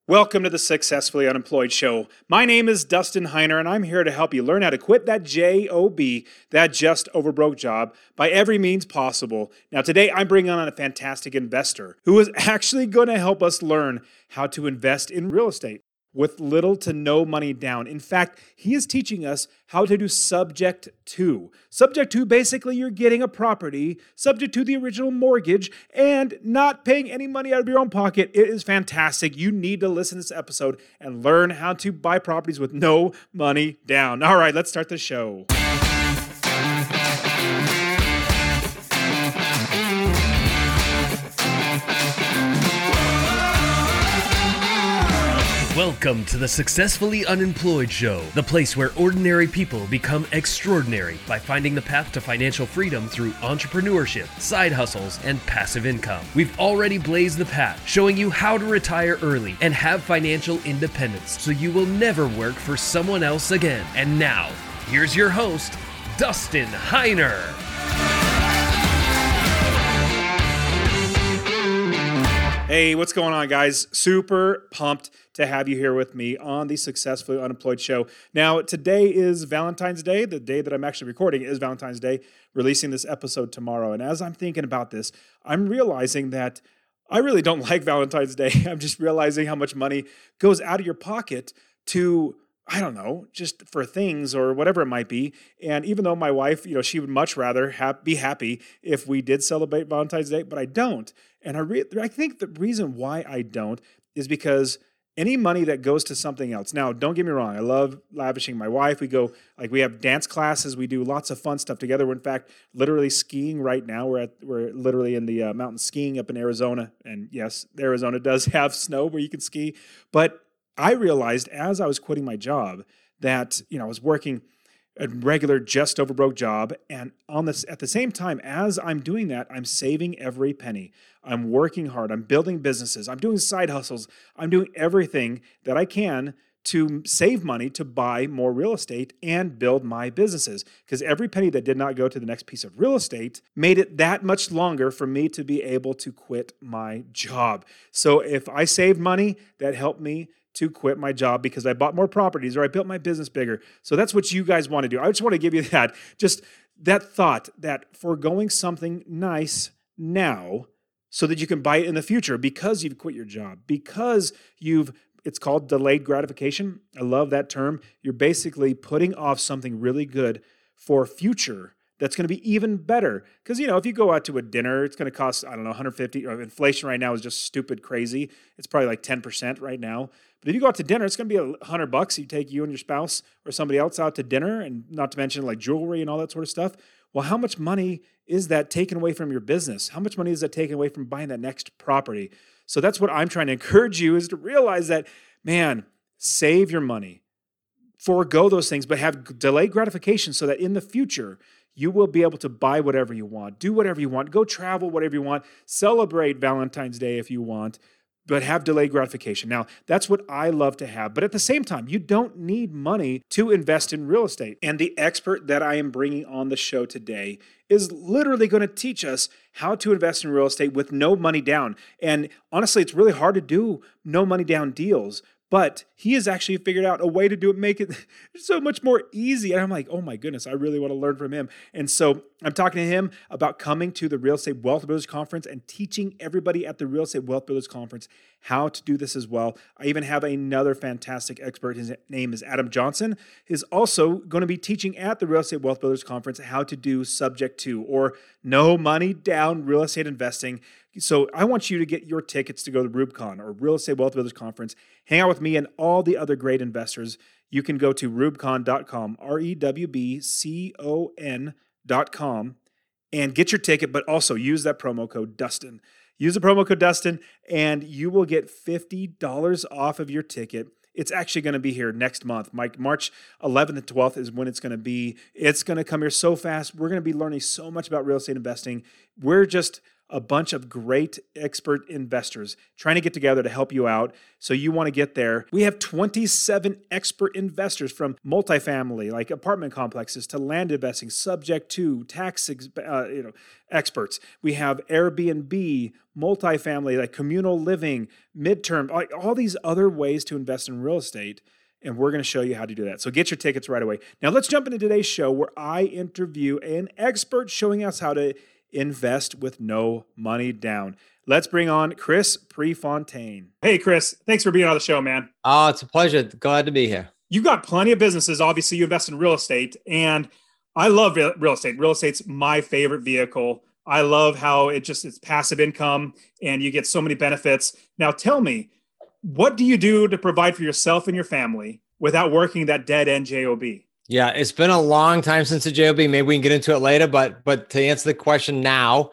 Welcome to the Successfully Unemployed Show. My name is Dustin Heiner, and I'm here to help you learn how to quit that job, that just over broke job, by every means possible. Now, today I'm bringing on a fantastic investor who is actually going to help us learn how to invest in real estate with little to no money down. In fact, he is teaching us how to do subject to. Subject to, basically, you're getting a property subject to the original mortgage and not paying any money out of your own pocket. It is fantastic. You need to listen to this episode and learn how to buy properties with no money down. All right, let's start the show. Welcome to the Successfully Unemployed Show, the place where ordinary people become extraordinary by finding the path to financial freedom through entrepreneurship, side hustles, and passive income. We've already blazed the path, showing you how to retire early and have financial independence so you will never work for someone else again. And now, here's your host, Dustin Heiner. Hey, what's going on, guys? Super pumped to have you here with me on the Successfully Unemployed Show. Now, today is Valentine's Day. The day that I'm actually recording is Valentine's Day, releasing this episode tomorrow. And as I'm thinking about this, I'm realizing that I really don't like Valentine's Day. I'm just realizing how much money goes out of your pocket to, I don't know, just for things or whatever it might be. And even though my wife, she would much rather be happy if we did celebrate Valentine's Day, but I don't. And I think the reason why I don't is because any money that goes to something else. Now, don't get me wrong. I love lavishing my wife. We have dance classes. We do lots of fun stuff together. We're in fact literally skiing right now. We're literally in the mountain skiing up in Arizona. And yes, Arizona does have snow where you can ski. But I realized as I was quitting my job that, I was working a regular just over broke job. And at the same time, as I'm doing that, I'm saving every penny. I'm working hard. I'm building businesses. I'm doing side hustles. I'm doing everything that I can to save money to buy more real estate and build my businesses. Because every penny that did not go to the next piece of real estate made it that much longer for me to be able to quit my job. So if I saved money, that helped me to quit my job because I bought more properties or I built my business bigger. So that's what you guys want to do. I just want to give you that thought that foregoing something nice now so that you can buy it in the future because you've quit your job, because it's called delayed gratification. I love that term. You're basically putting off something really good for future that's going to be even better. Because, if you go out to a dinner, it's going to cost, $150. Or inflation right now is just stupid crazy. It's probably like 10% right now. But if you go out to dinner, it's going to be $100. You take you and your spouse or somebody else out to dinner, and not to mention like jewelry and all that sort of stuff. Well, how much money is that taken away from your business? How much money is that taken away from buying that next property? So that's what I'm trying to encourage you is to realize that, man, save your money, forego those things, but have delayed gratification so that in the future, you will be able to buy whatever you want, do whatever you want, go travel whatever you want, celebrate Valentine's Day if you want, but have delayed gratification. Now, that's what I love to have. But at the same time, you don't need money to invest in real estate. And the expert that I am bringing on the show today is literally going to teach us how to invest in real estate with no money down. And honestly, it's really hard to do no money down deals. But he has actually figured out a way to do it, make it so much more easy. And I'm like, oh my goodness, I really want to learn from him. And so I'm talking to him about coming to the Real Estate Wealth Builders Conference and teaching everybody at the Real Estate Wealth Builders Conference how to do this as well. I even have another fantastic expert. His name is Adam Johnson. He's also going to be teaching at the Real Estate Wealth Builders Conference how to do subject to or no money down real estate investing. So I want you to get your tickets to go to RUBCON or Real Estate Wealth Builders Conference. Hang out with me and all the other great investors. You can go to rubcon.com, REWBCON.com, and get your ticket, but also use that promo code Dustin. Use the promo code Dustin, and you will get $50 off of your ticket. It's actually going to be here next month. March 11th and 12th is when it's going to be. It's going to come here so fast. We're going to be learning so much about real estate investing. a bunch of great expert investors trying to get together to help you out. So you want to get there. We have 27 expert investors from multifamily, like apartment complexes, to land investing, subject to tax experts. We have Airbnb, multifamily, like communal living, midterm, like all these other ways to invest in real estate. And we're going to show you how to do that. So get your tickets right away. Now let's jump into today's show where I interview an expert showing us how to invest with no money down. Let's bring on Chris Prefontaine. Hey, Chris, thanks for being on the show, man. Oh, it's a pleasure. Glad to be here. You got plenty of businesses. Obviously, you invest in real estate, and I love real estate. Real estate's my favorite vehicle. I love how it's passive income, and you get so many benefits. Now, tell me, what do you do to provide for yourself and your family without working that dead-end job? Yeah, it's been a long time since the job. Maybe we can get into it later, but to answer the question now,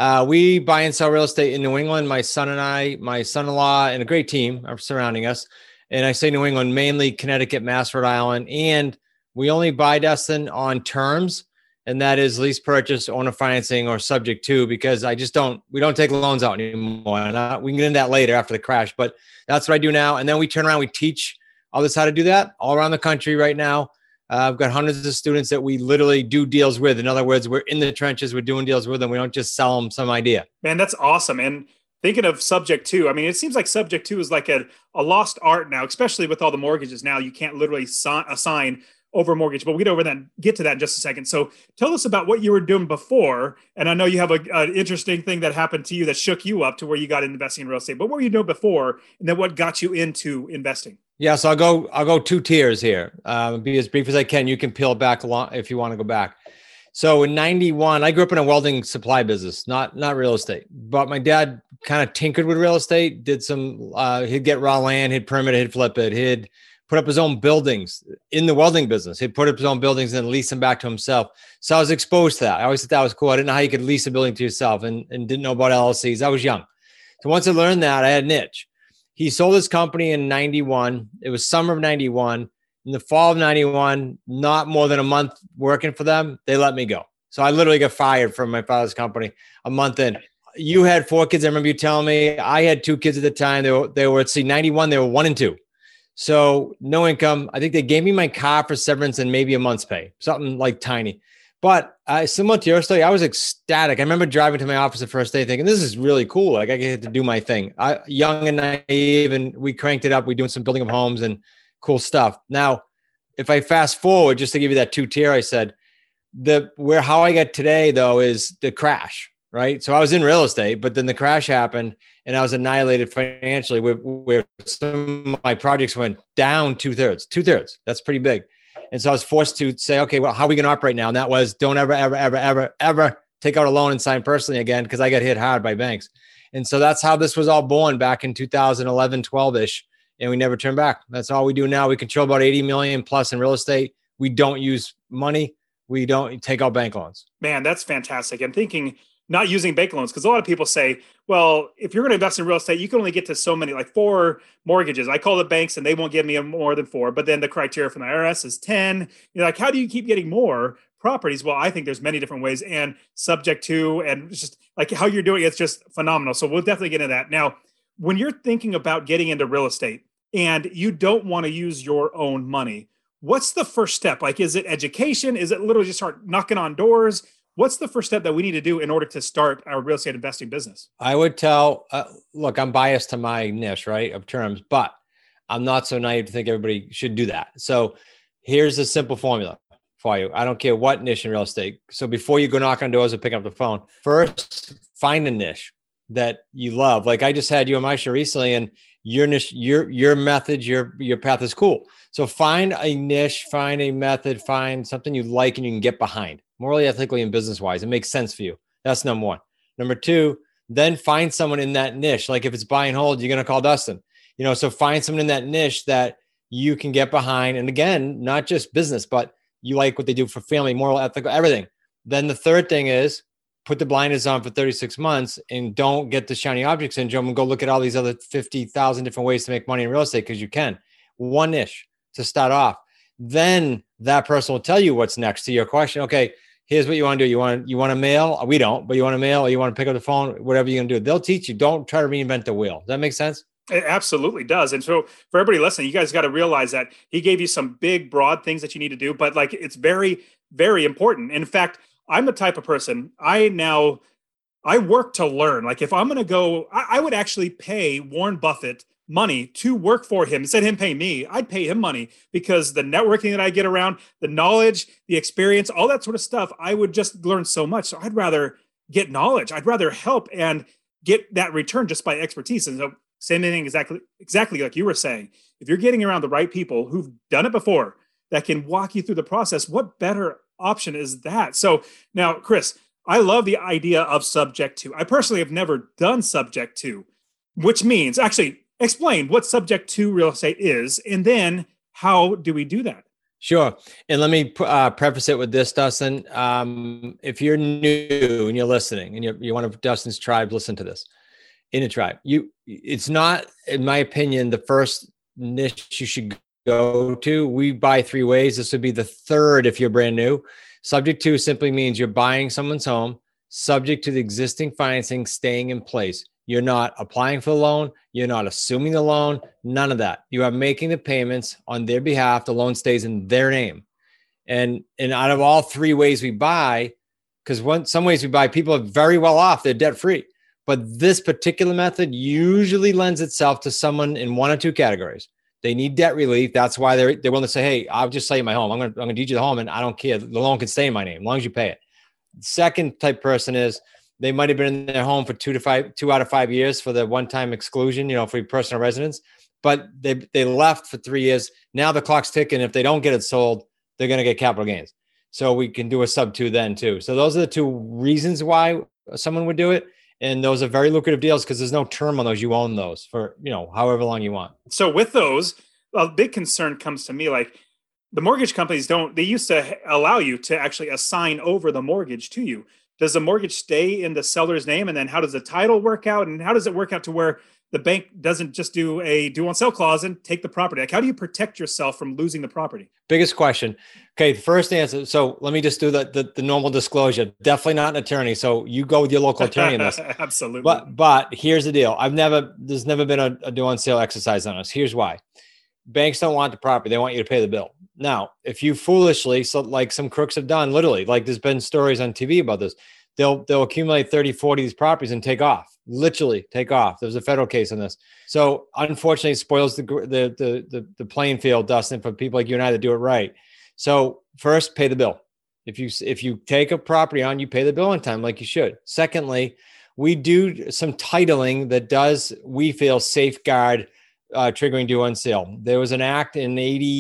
we buy and sell real estate in New England. My son and I, my son-in-law, and a great team are surrounding us. And I say New England, mainly Connecticut, Mass, Rhode Island. And we only buy, Dustin, on terms, and that is lease purchase, owner financing, or subject to, because we don't take loans out anymore. And we can get into that later after the crash, but that's what I do now. And then we turn around, we teach others how to do that all around the country right now. I've got hundreds of students that we literally do deals with. In other words, we're in the trenches, we're doing deals with them. We don't just sell them some idea. Man, that's awesome. And thinking of subject to, I mean, it seems like subject to is like a lost art now, especially with all the mortgages now. You can't literally assign over mortgage, but we'll get to that in just a second. So tell us about what you were doing before. And I know you have an interesting thing that happened to you that shook you up to where you got into investing in real estate, but what were you doing before? And then what got you into investing? Yeah, so I'll go two tiers here. Be as brief as I can. You can peel back a lot if you want to go back. So in 91, I grew up in a welding supply business, not real estate, but my dad kind of tinkered with real estate, did some, he'd get raw land, he'd permit it, he'd flip it, he'd put up his own buildings in the welding business. He'd put up his own buildings and lease them back to himself. So I was exposed to that. I always thought that was cool. I didn't know how you could lease a building to yourself and didn't know about LLCs. I was young. So once I learned that, I had an itch. He sold his company in 91. It was summer of 91. In the fall of 91, not more than a month working for them, they let me go. So I literally got fired from my father's company a month in. You had 4 kids. I remember you telling me. I had 2 kids at the time. They were 91. They were 1 and 2. So no income. I think they gave me my car for severance and maybe a month's pay, something like tiny. But similar to your story, I was ecstatic. I remember driving to my office the first day thinking, this is really cool. Like I get to do my thing. Young and naive, and we cranked it up. We're doing some building of homes and cool stuff. Now, if I fast forward, just to give you that 2-tier, I said, how I got today, though, is the crash, right? So I was in real estate, but then the crash happened and I was annihilated financially where some of my projects went down 2/3. That's pretty big. And so I was forced to say, okay, well, how are we going to operate now? And that was don't ever take out a loan and sign personally again, because I got hit hard by banks. And so that's how this was all born back in 2011, 12-ish. And we never turned back. That's all we do now. We control about 80 million plus in real estate. We don't use money. We don't take out bank loans. Man, that's fantastic. I'm thinking not using bank loans, because a lot of people say, well, if you're going to invest in real estate, you can only get to so many, like 4 mortgages. I call the banks and they won't give me more than 4. But then the criteria from the IRS is 10. You're like, how do you keep getting more properties? Well, I think there's many different ways, and subject to, and just like how you're doing it's just phenomenal. So we'll definitely get into that. Now, when you're thinking about getting into real estate and you don't want to use your own money, what's the first step? Like, is it education? Is it literally just start knocking on doors? What's the first step that we need to do in order to start our real estate investing business? I would tell, look, I'm biased to my niche, right, of terms, but I'm not so naive to think everybody should do that. So here's a simple formula for you. I don't care what niche in real estate. So before you go knock on doors or pick up the phone, first find a niche that you love. Like I just had you on my show recently, and your niche, your method, your path is cool. So find a niche, find a method, find something you like and you can get behind. Morally, ethically, and business-wise, it makes sense for you. That's number 1. Number 2, then find someone in that niche. Like if it's buy and hold, you're going to call Dustin. So find someone in that niche that you can get behind. And again, not just business, but you like what they do for family, moral, ethical, everything. Then the third thing is put the blinders on for 36 months and don't get the shiny object syndrome and go look at all these other 50,000 different ways to make money in real estate, because you can. One niche to start off. Then that person will tell you what's next to your question. Okay, here's what you want to do. You want to mail? We don't, but you want to mail or you want to pick up the phone, whatever you're going to do. They'll teach you. Don't try to reinvent the wheel. Does that make sense? It absolutely does. And so for everybody listening, you guys got to realize that he gave you some big, broad things that you need to do, but like it's very, very important. In fact, I'm the type of person I work to learn. Like if I'm going to go, I would actually pay Warren Buffett money to work for him. Instead of him paying me, I'd pay him money because the networking that I get around, the knowledge, the experience, all that sort of stuff, I would just learn so much. So I'd rather get knowledge. I'd rather help and get that return just by expertise. And so same thing, exactly like you were saying. If you're getting around the right people who've done it before that can walk you through the process, what better option is that? So now, Chris, I love the idea of subject to. I personally have never done subject to, which means actually explain what subject to real estate is, and then how do we do that? Sure. And let me preface it with this, Dustin. If you're new and you're listening and you're one of Dustin's tribe, listen to this. In a tribe, it's not, in my opinion, the first niche you should go to. We buy 3 ways. This would be the third if you're brand new. Subject to simply means you're buying someone's home, subject to the existing financing staying in place. You're not applying for the loan. You're not assuming the loan. None of that. You are making the payments on their behalf. The loan stays in their name. And out of all 3 ways we buy, because some ways we buy, people are very well off. They're debt free. But this particular method usually lends itself to someone in 1 or 2 categories. They need debt relief. That's why they're willing to say, hey, I'll just sell you my home. I'm going to deed you the home and I don't care. The loan can stay in my name as long as you pay it. The second type person is they might have been in their home for 2 out of 5 years for the one-time exclusion, for personal residence, but they left for 3 years. Now the clock's ticking. If they don't get it sold, they're going to get capital gains. So we can do a sub 2 then too. So those are the 2 reasons why someone would do it. And those are very lucrative deals because there's no term on those. You own those for, however long you want. So with those, a big concern comes to me, like the mortgage companies they used to allow you to actually assign over the mortgage to you. Does the mortgage stay in the seller's name? And then how does the title work out? And how does it work out to where the bank doesn't just do a due on sale clause and take the property? Like, how do you protect yourself from losing the property? Biggest question. Okay, first answer. So let me just do the normal disclosure. Definitely not an attorney. So you go with your local attorney in this. Absolutely. But here's the deal. There's never been a due on sale exercise on us. Here's why. Banks don't want the property. They want you to pay the bill. Now, if you foolishly, so like some crooks have done, literally, like there's been stories on TV about this, they'll accumulate 30, 40 of these properties and take off. Literally take off. There was a federal case on this. So unfortunately, it spoils the playing field, Dustin, for people like you and I that do it right. So first, pay the bill. If you take a property on, you pay the bill on time like you should. Secondly, we do some titling that does, we feel, safeguard triggering due on sale. There was an act in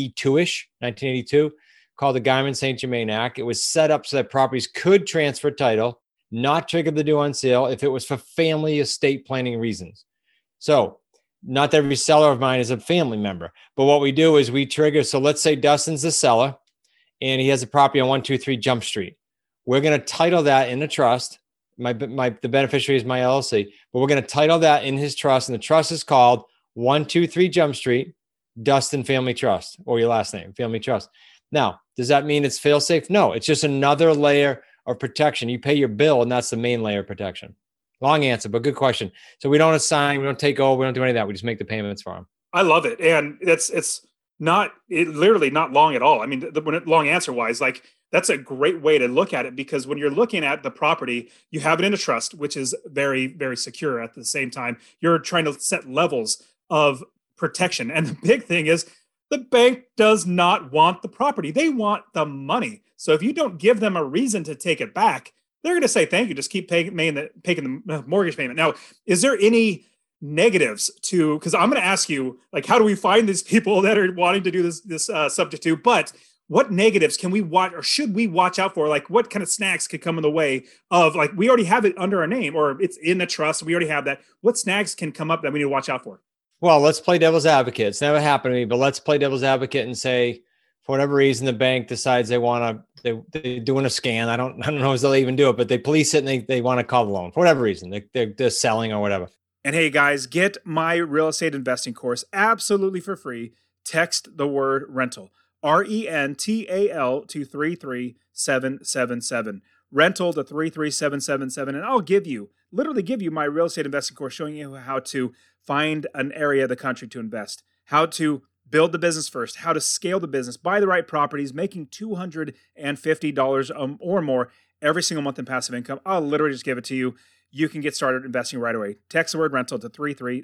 1982, called the Guyman-St. Germain Act. It was set up so that properties could transfer title, not trigger the due on sale if it was for family estate planning reasons. So not that every seller of mine is a family member, but what we do is we trigger. So let's say Dustin's the seller and he has a property on 123 Jump Street. We're going to title that in a trust. The beneficiary is my LLC, but we're going to title that in his trust. And the trust is called 123 Jump Street, Dustin Family Trust, or your last name, Family Trust. Now, does that mean it's fail safe? No, it's just another layer of protection. You pay your bill and that's the main layer of protection. Long answer, but good question. So we don't assign, we don't take over, we don't do any of that. We just make the payments for them. I love it. And it's literally not long at all. I mean, long answer wise, like that's a great way to look at it, because when you're looking at the property, you have it in a trust, which is very, very secure. At the same time, you're trying to set levels of protection. And the big thing is the bank does not want the property. They want the money. So if you don't give them a reason to take it back, they're going to say, thank you, just keep paying the mortgage payment. Now, is there any negatives to, because I'm going to ask you, like, how do we find these people that are wanting to do this subject to, but what negatives can we watch or should we watch out for? Like, what kind of snags could come in the way of, like, we already have it under our name or it's in the trust, we already have that. What snags can come up that we need to watch out for? Well, let's play devil's advocate. It's never happened to me, but let's play devil's advocate and say, for whatever reason, the bank decides they're doing a scan. I don't know if they'll even do it, but they police it and they want to call the loan for whatever reason. They're selling or whatever. And hey guys, get my real estate investing course absolutely for free. Text the word rental. RENTAL to 33777. Rental to 33777. And I'll literally give you my real estate investing course showing you how to find an area of the country to invest, how to build the business first, how to scale the business, buy the right properties, making $250 or more every single month in passive income. I'll literally just give it to you. You can get started investing right away. Text the word rental to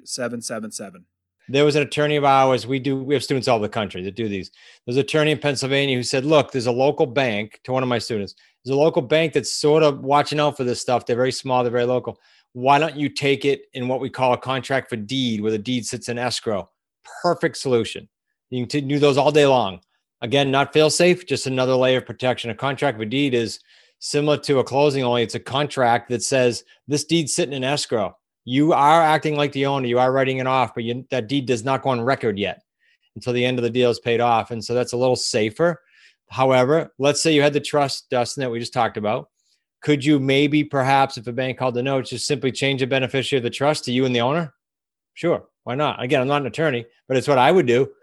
33777. There was an attorney of ours. We have students all over the country that do these. There's an attorney in Pennsylvania who said, look, there's a local bank, to one of my students. There's a local bank that's sort of watching out for this stuff. They're very small. They're very local. Why don't you take it in what we call a contract for deed, where the deed sits in escrow? Perfect solution. You can do those all day long. Again, not fail safe, just another layer of protection. A contract for deed is similar to a closing, only it's a contract that says this deed's sitting in escrow. You are acting like the owner. You are writing it off, but that deed does not go on record yet until the end of the deal is paid off. And so that's a little safer. However, let's say you had the trust, Dustin, that we just talked about. Could you maybe, perhaps, if a bank called the notes, just simply change the beneficiary of the trust to you and the owner? Sure. Why not? Again, I'm not an attorney, but it's what I would do.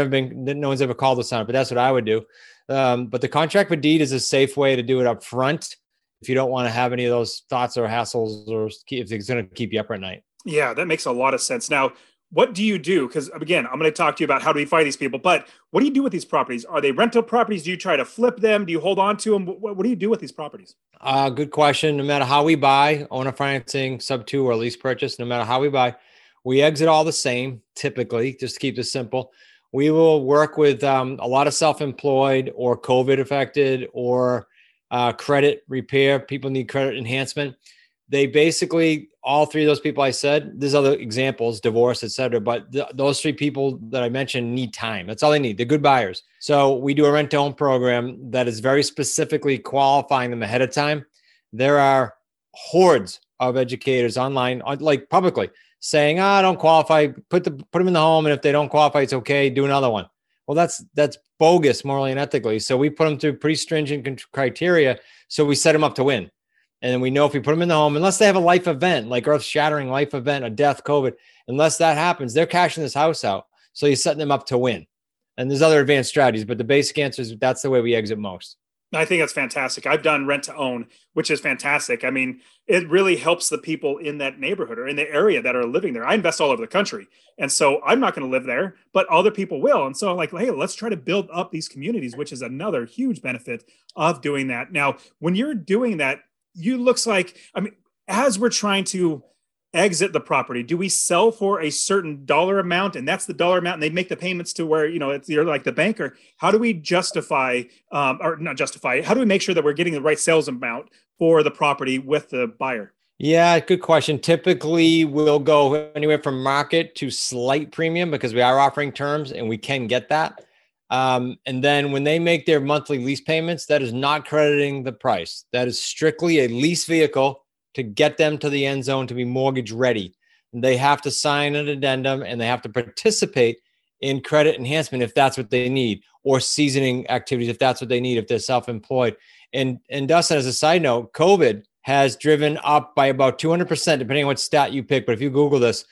No one's ever called us on it, but that's what I would do. But the contract for deed is a safe way to do it up front if you don't want to have any of those thoughts or hassles, or if it's going to keep you up at night. Yeah, that makes a lot of sense. Now, what do you do? Because again, I'm going to talk to you about how do we find these people, but what do you do with these properties? Are they rental properties? Do you try to flip them? Do you hold on to them? What do you do with these properties? Good question. No matter how we buy, owner financing, sub 2 or lease purchase, no matter how we buy, we exit all the same, typically, just to keep this simple. We will work with a lot of self-employed or COVID affected or credit repair. People need credit enhancement. They basically, all three of those people I said, there's other examples, divorce, et cetera, but those three people that I mentioned need time. That's all they need. They're good buyers. So we do a rent to own program that is very specifically qualifying them ahead of time. There are hordes of educators online, like publicly, saying, I don't qualify, put them in the home. And if they don't qualify, it's okay. Do another one. Well, that's bogus morally and ethically. So we put them through pretty stringent criteria. So we set them up to win. And then we know if we put them in the home, unless they have a life event, like earth-shattering life event, a death, COVID, unless that happens, they're cashing this house out. So you're setting them up to win. And there's other advanced strategies, but the basic answer is that's the way we exit most. I think that's fantastic. I've done rent to own, which is fantastic. I mean, it really helps the people in that neighborhood or in the area that are living there. I invest all over the country. And so I'm not going to live there, but other people will. And so I'm like, hey, let's try to build up these communities, which is another huge benefit of doing that. Now, when you're doing that, looks like, I mean, as we're trying to exit the property, do we sell for a certain dollar amount and that's the dollar amount and they make the payments to where, you're like the banker? How do we justify, or not justify, how do we make sure that we're getting the right sales amount for the property with the buyer? Yeah, good question. Typically, we'll go anywhere from market to slight premium because we are offering terms and we can get that. And then when they make their monthly lease payments, that is not crediting the price. That is strictly a lease vehicle to get them to the end zone to be mortgage ready. And they have to sign an addendum and they have to participate in credit enhancement if that's what they need, or seasoning activities if that's what they need, if they're self-employed. And Dustin, as a side note, COVID has driven up by about 200%, depending on what stat you pick. But if you Google this,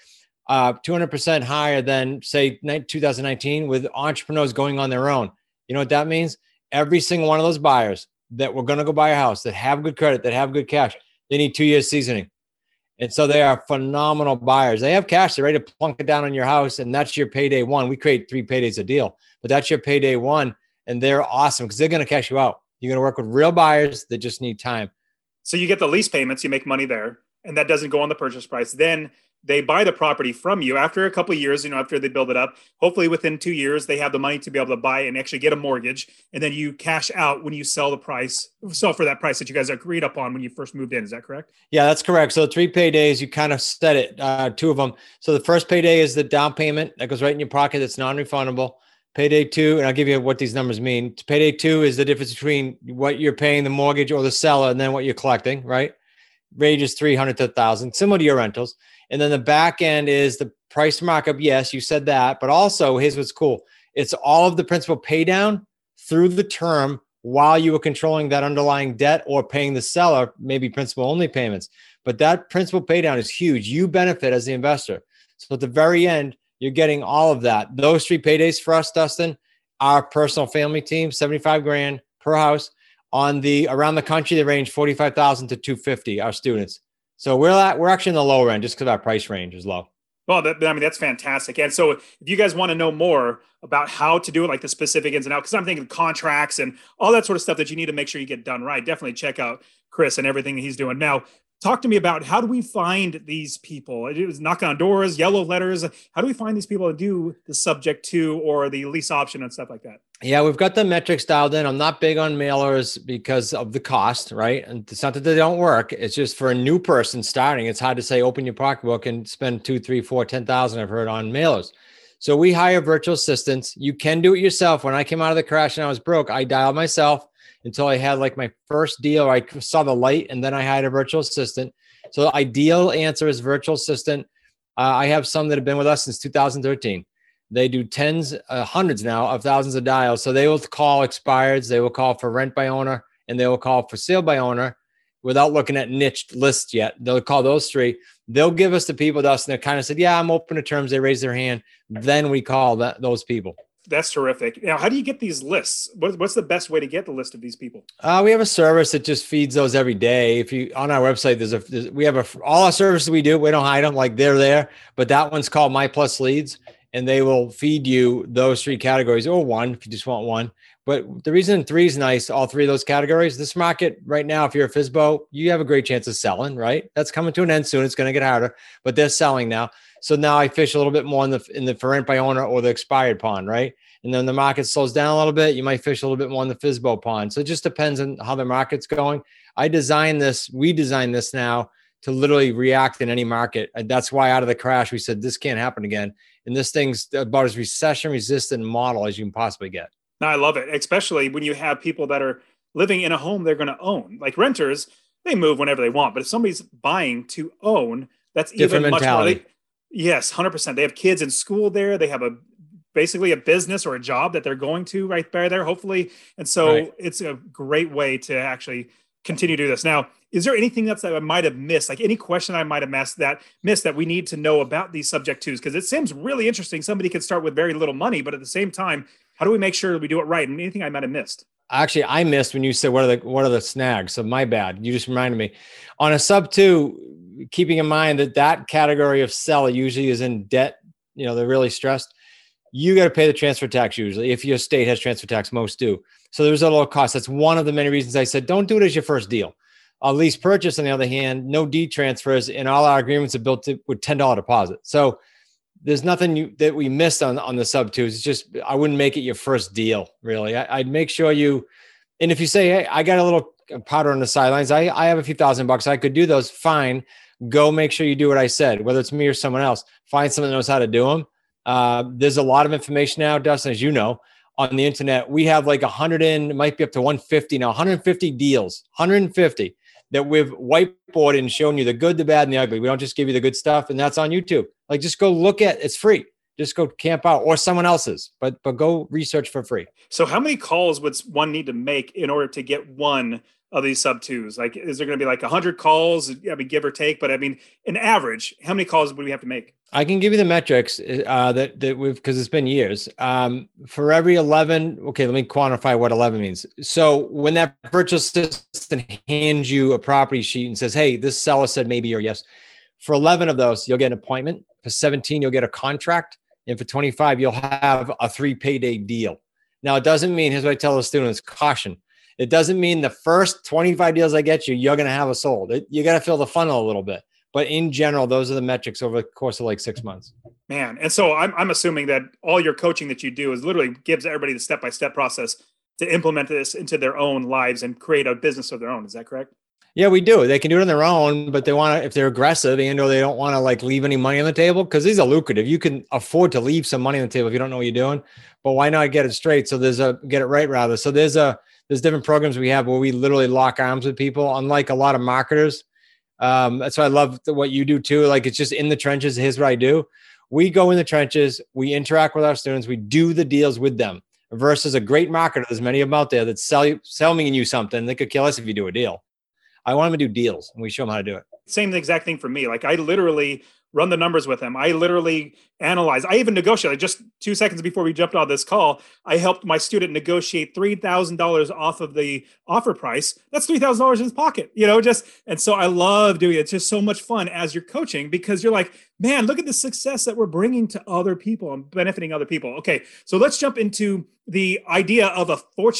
200% higher than, say, 2019 with entrepreneurs going on their own. You know what that means? Every single one of those buyers that were going to go buy a house, that have good credit, that have good cash, they need 2 years seasoning. And so they are phenomenal buyers. They have cash. They're ready to plunk it down on your house, and that's your payday one. We create 3 paydays a deal, but that's your payday one, and they're awesome because they're going to cash you out. You're going to work with real buyers that just need time. So you get the lease payments, you make money there, and that doesn't go on the purchase price. Then they buy the property from you after a couple of years, after they build it up. Hopefully within 2 years, they have the money to be able to buy and actually get a mortgage. And then you cash out when you sell for that price that you guys agreed upon when you first moved in. Is that correct? Yeah, that's correct. So 3 paydays, you kind of set it, 2 of them. So the first payday is the down payment that goes right in your pocket. It's non-refundable. Payday 2, and I'll give you what these numbers mean. Payday 2 is the difference between what you're paying the mortgage or the seller and then what you're collecting, right? Ranges $300 to $1,000, similar to your rentals. And then the back end is the price markup. Yes, you said that, but also here's what's cool. It's all of the principal pay down through the term while you were controlling that underlying debt or paying the seller, maybe principal only payments. But that principal pay down is huge. You benefit as the investor. So at the very end, you're getting all of that. Those 3 paydays for us, Dustin, our personal family team, 75 grand per house. Around the country, they range 45,000 to 250, our students. So we're actually in the lower end just because our price range is low. Well, that's fantastic. And so if you guys want to know more about how to do it, like the specific ins and outs, because I'm thinking contracts and all that sort of stuff that you need to make sure you get done right, definitely check out Chris and everything he's doing. Now, talk to me about how do we find these people? It was knocking on doors, yellow letters. How do we find these people to do the subject to or the lease option and stuff like that? Yeah, we've got the metrics dialed in. I'm not big on mailers because of the cost, right? And it's not that they don't work. It's just for a new person starting, it's hard to say, open your pocketbook and spend 2, 3, 4, 10,000. I've heard on mailers. So we hire virtual assistants. You can do it yourself. When I came out of the crash and I was broke, I dialed myself until I had like my first deal. I saw the light and then I hired a virtual assistant. So the ideal answer is virtual assistant. I have some that have been with us since 2013. They do hundreds now of thousands of dials. So they will call expireds, they will call for rent by owner, and they will call for sale by owner without looking at niched lists yet. They'll call those three. They'll give us the people to us, and they kind of said, yeah, I'm open to terms. They raise their hand. Then we call those people. That's terrific. Now, how do you get these lists? What's the best way to get the list of these people? We have a service that just feeds those every day. If you on our website, we have all our services we do. We don't hide them, like they're there, but that one's called My Plus Leads. And they will feed you those three categories, or one if you just want one. But the reason 3 is nice, all three of those categories, this market right now, if you're a FSBO, you have a great chance of selling, right? That's coming to an end soon. It's going to get harder, but they're selling now. So now I fish a little bit more in the for rent by owner or the expired pond, right? And then the market slows down a little bit. You might fish a little bit more in the FSBO pond. So it just depends on how the market's going. We designed this now to literally react in any market. And that's why out of the crash, we said, this can't happen again. And this thing's about as recession resistant model as you can possibly get. No, I love it, especially when you have people that are living in a home they're going to own. Like renters, they move whenever they want. But if somebody's buying to own, that's different even mentality. Much more. Yes, 100%. They have kids in school there. They have basically a business or a job that they're going to right there, hopefully. And so It's a great way to actually continue to do this. Now, is there anything else that I might have missed? Like any question I might have missed that we need to know about these subject twos? Because it seems really interesting. Somebody could start with very little money, but at the same time, how do we make sure we do it right? And anything I might have missed? Actually, I missed when you said, what are the snags? So my bad. You just reminded me. On a sub two, keeping in mind that category of seller usually is in debt, they're really stressed. You got to pay the transfer tax usually. If your state has transfer tax, most do. So there's a little cost. That's one of the many reasons I said, don't do it as your first deal. A lease purchase, on the other hand, no deed transfers, and all our agreements are built with $10 deposit. So there's nothing that we missed on the sub twos. It's just, I wouldn't make it your first deal, really. I'd make sure and if you say, hey, I got a little powder on the sidelines, I have a few $1,000, I could do those, fine. Go make sure you do what I said, whether it's me or someone else. Find someone that knows how to do them. There's a lot of information now, Dustin, as you know, on the internet. We have like 100 it might be up to 150 now, 150 deals, 150 that we've whiteboarded and shown you the good, the bad, and the ugly. We don't just give you the good stuff, and that's on YouTube. Like, just go look at it's free. Just go camp out, or someone else's, but go research for free. So how many calls would one need to make in order to get one of these sub twos? Like, is there going to be like 100 calls? Give or take, but an average, how many calls would we have to make? I can give you the metrics that we've, because it's been years. For every 11, okay, let me quantify what 11 means. So when that virtual assistant hands you a property sheet and says, hey, this seller said maybe or yes, for 11 of those, you'll get an appointment. For 17, you'll get a contract. And for 25, you'll have a 3 payday deal. Now, it doesn't mean, here's what I tell the students, caution. It doesn't mean the first 25 deals I get you're going to have a sold. You got to fill the funnel a little bit. But in general, those are the metrics over the course of like 6 months. Man. And so I'm assuming that all your coaching that you do is literally gives everybody the step-by-step process to implement this into their own lives and create a business of their own. Is that correct? Yeah, we do. They can do it on their own, but they want to, if they're aggressive and or they don't want to like leave any money on the table, because these are lucrative. You can afford to leave some money on the table if you don't know what you're doing, but why not get it straight? So get it right rather. So there's different programs we have where we literally lock arms with people, unlike a lot of marketers. That's why I love what you do too. Like, it's just in the trenches. Here's what I do. We go in the trenches. We interact with our students. We do the deals with them versus a great marketer. There's many of them out there that sell me and you something. They could kill us if you do a deal. I want them to do deals and we show them how to do it. Same exact thing for me. Like, I literally run the numbers with them. I literally analyze. I even negotiated just 2 seconds before we jumped on this call. I helped my student negotiate $3,000 off of the offer price. That's $3,000 in his pocket, and so I love doing it. It's just so much fun as you're coaching because you're like, man, look at the success that we're bringing to other people and benefiting other people. Okay, so let's jump into the idea of a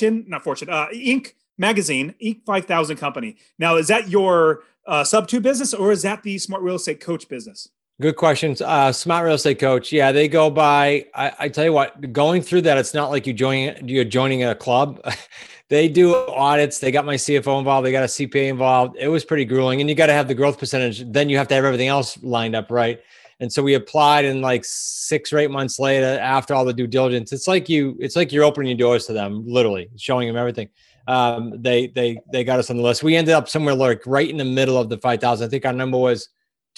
Inc. magazine, Inc. 5000 company. Now, is that your Sub2 business or is that the Smart Real Estate Coach business? Good questions. Smart Real Estate Coach. Yeah, they go by, I tell you what, going through that, it's not like you're joining a club. They do audits. They got my CFO involved. They got a CPA involved. It was pretty grueling. And you got to have the growth percentage. Then you have to have everything else lined up, right? And so we applied, and like 6 or 8 months later, after all the due diligence, it's like you're opening your doors to them, literally showing them everything. They got us on the list. We ended up somewhere like right in the middle of the 5,000. I think our number was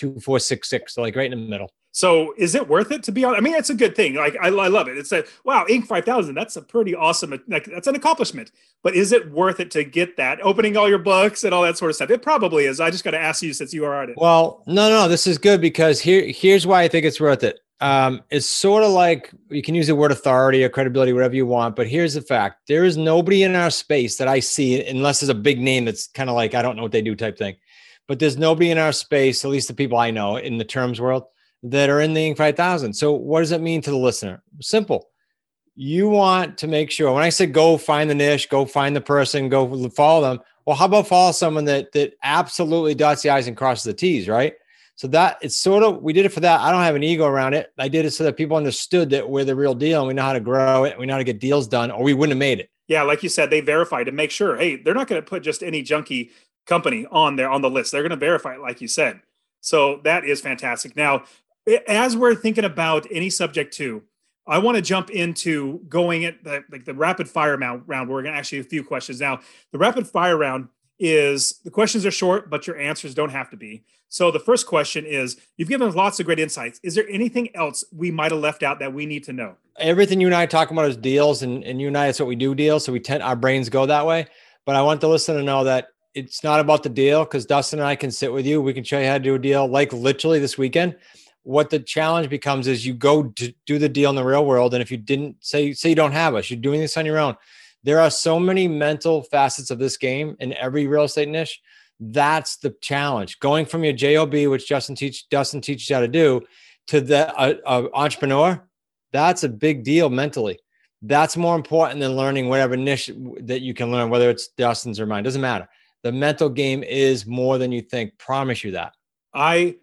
2466, so like right in the middle. So is it worth it to be on? I mean, it's a good thing. Like I love it. It's wow, Inc. 5000. That's a pretty awesome, that's an accomplishment. But is it worth it to get that? Opening all your books and all that sort of stuff. It probably is. I just got to ask you since you are on it. Well, no, this is good because here's why I think it's worth it. It's sort of like, you can use the word authority or credibility, whatever you want, but here's the fact. There is nobody in our space that I see, unless there's a big name that's kind of like, I don't know what they do type thing, but there's nobody in our space, at least the people I know in the terms world, that are in the Inc. 5000. So what does it mean to the listener? Simple. You want to make sure, when I said go find the niche, go find the person, go follow them. Well, how about follow someone that absolutely dots the I's and crosses the T's, right? So that it's sort of, we did it for that. I don't have an ego around it. I did it so that people understood that we're the real deal and we know how to grow it. We know how to get deals done, or we wouldn't have made it. Yeah. Like you said, they verified to make sure, hey, they're not going to put just any junky company on there on the list. They're going to verify it, like you said. So that is fantastic. Now, as we're thinking about any subject too, I want to jump into going at the rapid fire round. We're going to ask you a few questions. Now, the rapid fire round is the questions are short, but your answers don't have to be. So the first question is, you've given us lots of great insights. Is there anything else we might have left out that we need to know? Everything you and I are talking about is deals, and you and I, that's what we do, deals. So our brains go that way. But I want the listener to know that it's not about the deal, because Dustin and I can sit with you. We can show you how to do a deal like literally this weekend. What the challenge becomes is you go to do the deal in the real world. And if you didn't say you don't have us, you're doing this on your own. There are so many mental facets of this game in every real estate niche. That's the challenge. Going from your JOB, which Dustin teaches you how to do, to the entrepreneur, that's a big deal mentally. That's more important than learning whatever niche that you can learn, whether it's Dustin's or mine. Doesn't matter. The mental game is more than you think. Promise you that. I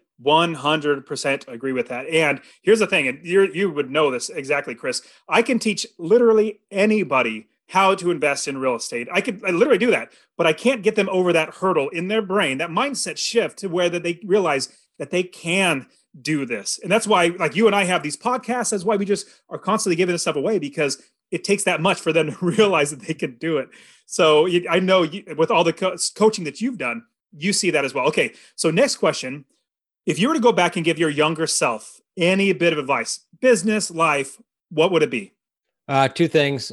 100% agree with that. And here's the thing, and you would know this exactly, Chris. I can teach literally anybody how to invest in real estate. I literally do that, but I can't get them over that hurdle in their brain, that mindset shift to where that they realize that they can do this. And that's why, like you and I have these podcasts. That's why we just are constantly giving this stuff away, because it takes that much for them to realize that they can do it. So I know with all the coaching that you've done, you see that as well. Okay. So next question. If you were to go back and give your younger self any bit of advice, business, life, what would it be? Two things.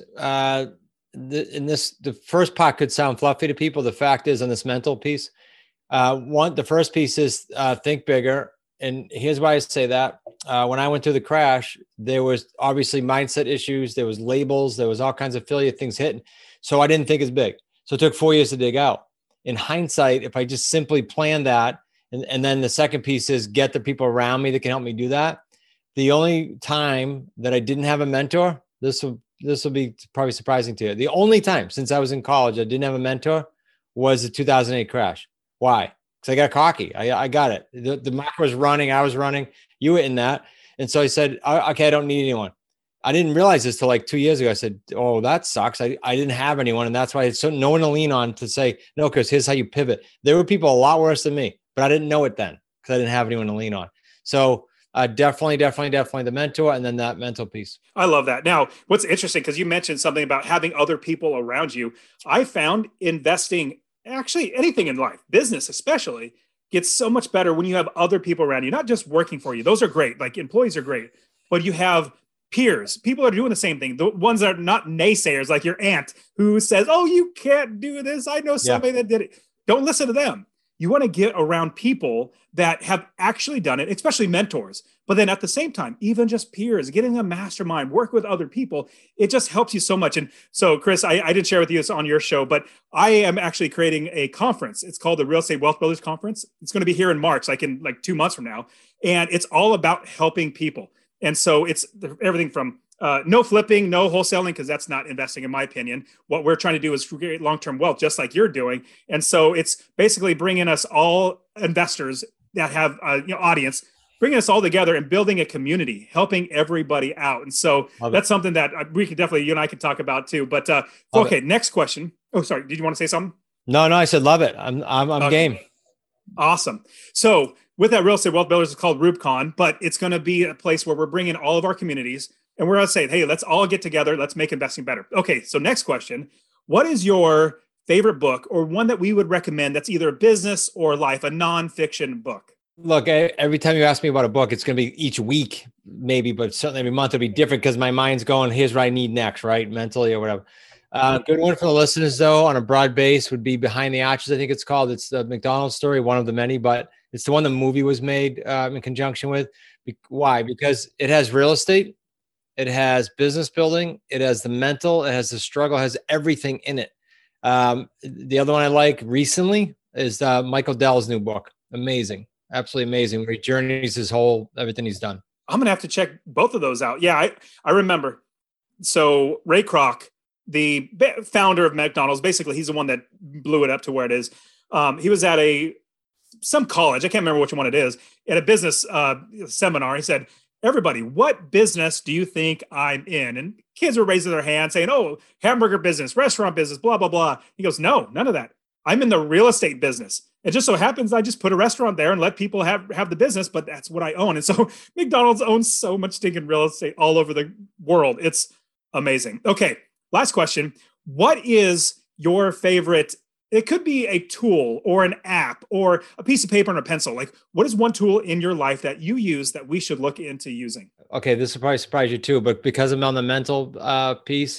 The first part could sound fluffy to people. The fact is, on this mental piece, the first piece is think bigger. And here's why I say that. When I went through the crash, there was obviously mindset issues. There was labels. There was all kinds of affiliate things hitting. So I didn't think as big. So it took 4 years to dig out. In hindsight, if I just simply planned that, and then the second piece is get the people around me that can help me do that. The only time that I didn't have a mentor, this will be probably surprising to you. The only time since I was in college I didn't have a mentor was the 2008 crash. Why? Because I got cocky. I got it. The market was running. I was running. You were in that. And so I said, okay, I don't need anyone. I didn't realize this till like 2 years ago. I said, oh, that sucks. I didn't have anyone. And that's why it's no one to lean on to say, no, Chris, here's how you pivot. There were people a lot worse than me, but I didn't know it then because I didn't have anyone to lean on. So definitely the mentor, and then that mental piece. I love that. Now, what's interesting, because you mentioned something about having other people around you. I found investing, actually anything in life, business especially, gets so much better when you have other people around you, not just working for you. Those are great. Like employees are great, but you have peers, people that are doing the same thing. The ones that are not naysayers, like your aunt who says, oh, you can't do this. I know somebody that did it. Don't listen to them. You want to get around people that have actually done it, especially mentors. But then at the same time, even just peers, getting a mastermind, work with other people, it just helps you so much. And so, Chris, I did share with you this on your show, but I am actually creating a conference. It's called the Real Estate Wealth Builders Conference. It's going to be here in March, like in 2 months from now. And it's all about helping people. And so it's everything from no flipping, no wholesaling, because that's not investing, in my opinion. What we're trying to do is create long-term wealth, just like you're doing. And so it's basically bringing us all investors that have audience, bringing us all together and building a community, helping everybody out. And so that's something that we could definitely, you and I could talk about too. But okay, next question. Oh, sorry. Did you want to say something? No, I said love it. I'm game. Awesome. So with that Real Estate Wealth Builders, it's called RubeCon, but it's going to be a place where we're bringing all of our communities and we're going to say, hey, let's all get together. Let's make investing better. Okay. So next question, what is your favorite book or one that we would recommend that's either business or life, a nonfiction book? Look, every time you ask me about a book, it's going to be each week, maybe, but certainly every month it'll be different because my mind's going, here's what I need next, right? Mentally or whatever. Good one for the listeners, though, on a broad base would be Behind the Arches, I think it's called. It's the McDonald's story, one of the many, but it's the one the movie was made in conjunction with. Why? Because it has real estate, it has business building, it has the mental, it has the struggle, it has everything in it. The other one I like recently is Michael Dell's new book. Amazing. Absolutely amazing. Where he journeys his everything he's done. I'm going to have to check both of those out. Yeah, I remember. So Ray Kroc, the founder of McDonald's, basically he's the one that blew it up to where it is. He was at some college, I can't remember which one it is, at a business seminar. He said, everybody, what business do you think I'm in? And kids were raising their hand saying, oh, hamburger business, restaurant business, blah, blah, blah. He goes, no, none of that. I'm in the real estate business. It just so happens I just put a restaurant there and let people have the business, but that's what I own. And so McDonald's owns so much stinking real estate all over the world. It's amazing. Okay, last question. What is your favorite? It could be a tool or an app or a piece of paper and a pencil. Like, what is one tool in your life that you use that we should look into using? Okay, this will probably surprise you too, but because I'm on the mental piece,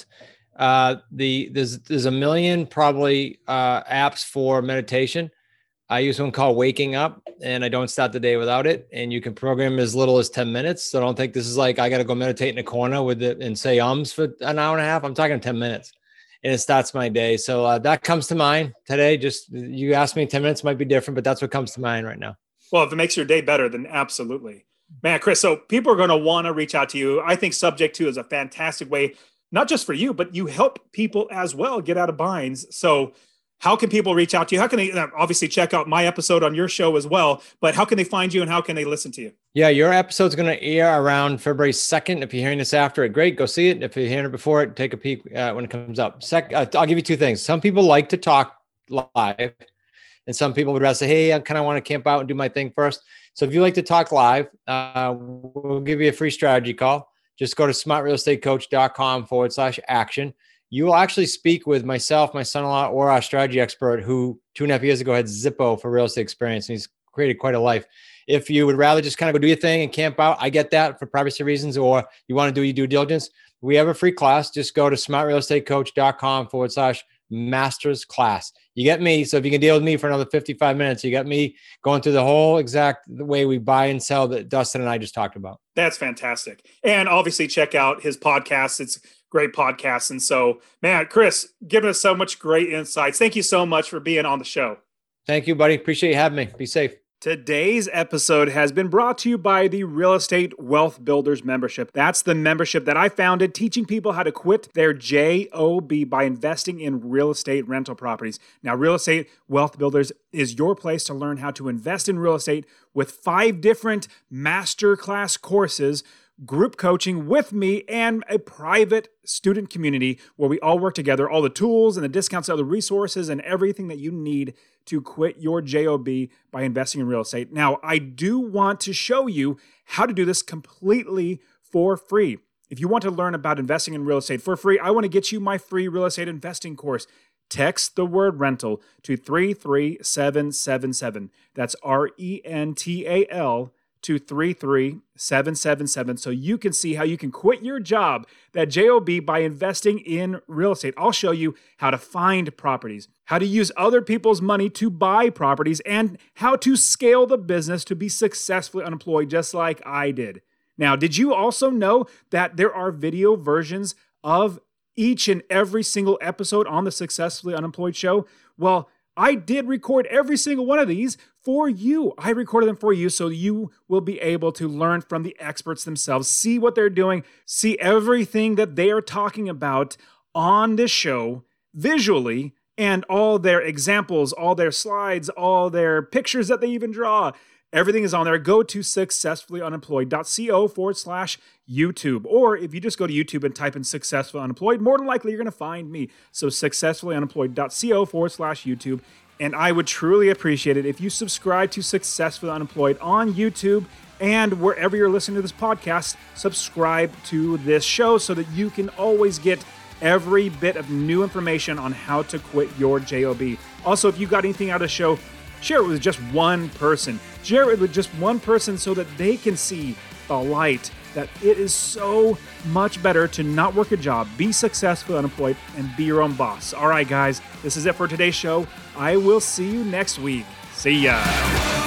there's a million probably apps for meditation. I use one called Waking Up, and I don't start the day without it. And you can program as little as 10 minutes. So don't think this is like I got to go meditate in a corner with it and say ums for an hour and a half. I'm talking 10 minutes, and it starts my day. So that comes to mind today. Just you asked me, 10 minutes might be different, but that's what comes to mind right now. Well, if it makes your day better, then absolutely. Man, Chris, so people are going to want to reach out to you. I think Subject to is a fantastic way, not just for you, but you help people as well get out of binds. So how can people reach out to you? How can they obviously check out my episode on your show as well, but how can they find you and how can they listen to you? Yeah, your episode's going to air around February 2nd. If you're hearing this after it, great, go see it. If you're hearing it before it, take a peek when it comes up. I'll give you two things. Some people like to talk live, and some people would rather say, hey, I kind of want to camp out and do my thing first. So if you like to talk live, we'll give you a free strategy call. Just go to smartrealestatecoach.com/action. You will actually speak with myself, my son-in-law, or our strategy expert who 2.5 years ago had Zippo for real estate experience, and he's created quite a life. If you would rather just kind of go do your thing and camp out, I get that for privacy reasons, or you want to do your due diligence, we have a free class. Just go to smartrealestatecoach.com/masters class. You get me. So if you can deal with me for another 55 minutes, you got me going through the whole exact way we buy and sell that Dustin and I just talked about. That's fantastic. And obviously check out his podcast. It's great podcast. And so, man, Chris, giving us so much great insights. Thank you so much for being on the show. Thank you, buddy. Appreciate you having me. Be safe. Today's episode has been brought to you by the Real Estate Wealth Builders membership. That's the membership that I founded, teaching people how to quit their JOB by investing in real estate rental properties. Now, Real Estate Wealth Builders is your place to learn how to invest in real estate with 5 different masterclass courses, group coaching with me, and a private student community where we all work together, all the tools and the discounts, other resources, and everything that you need to quit your JOB by investing in real estate. Now, I do want to show you how to do this completely for free. If you want to learn about investing in real estate for free, I want to get you my free real estate investing course. Text the word rental to 33777. That's RENTAL to 33777 so you can see how you can quit your job, that job, by investing in real estate. I'll show you how to find properties, how to use other people's money to buy properties, and how to scale the business to be successfully unemployed just like I did. Now, did you also know that there are video versions of each and every single episode on the Successfully Unemployed show? Well, I did record every single one of these for you. I recorded them for you so you will be able to learn from the experts themselves, see what they're doing, see everything that they are talking about on this show visually, and all their examples, all their slides, all their pictures that they even draw. Everything is on there. Go to successfullyunemployed.co/YouTube. Or if you just go to YouTube and type in Successfully Unemployed, more than likely you're going to find me. So successfullyunemployed.co/YouTube. And I would truly appreciate it if you subscribe to Successfully Unemployed on YouTube, and wherever you're listening to this podcast, subscribe to this show so that you can always get every bit of new information on how to quit your job. Also, if you got anything out of the show, share it with just one person. Share it with just one person so that they can see the light, that it is so much better to not work a job, be successfully unemployed, and be your own boss. All right, guys, this is it for today's show. I will see you next week. See ya.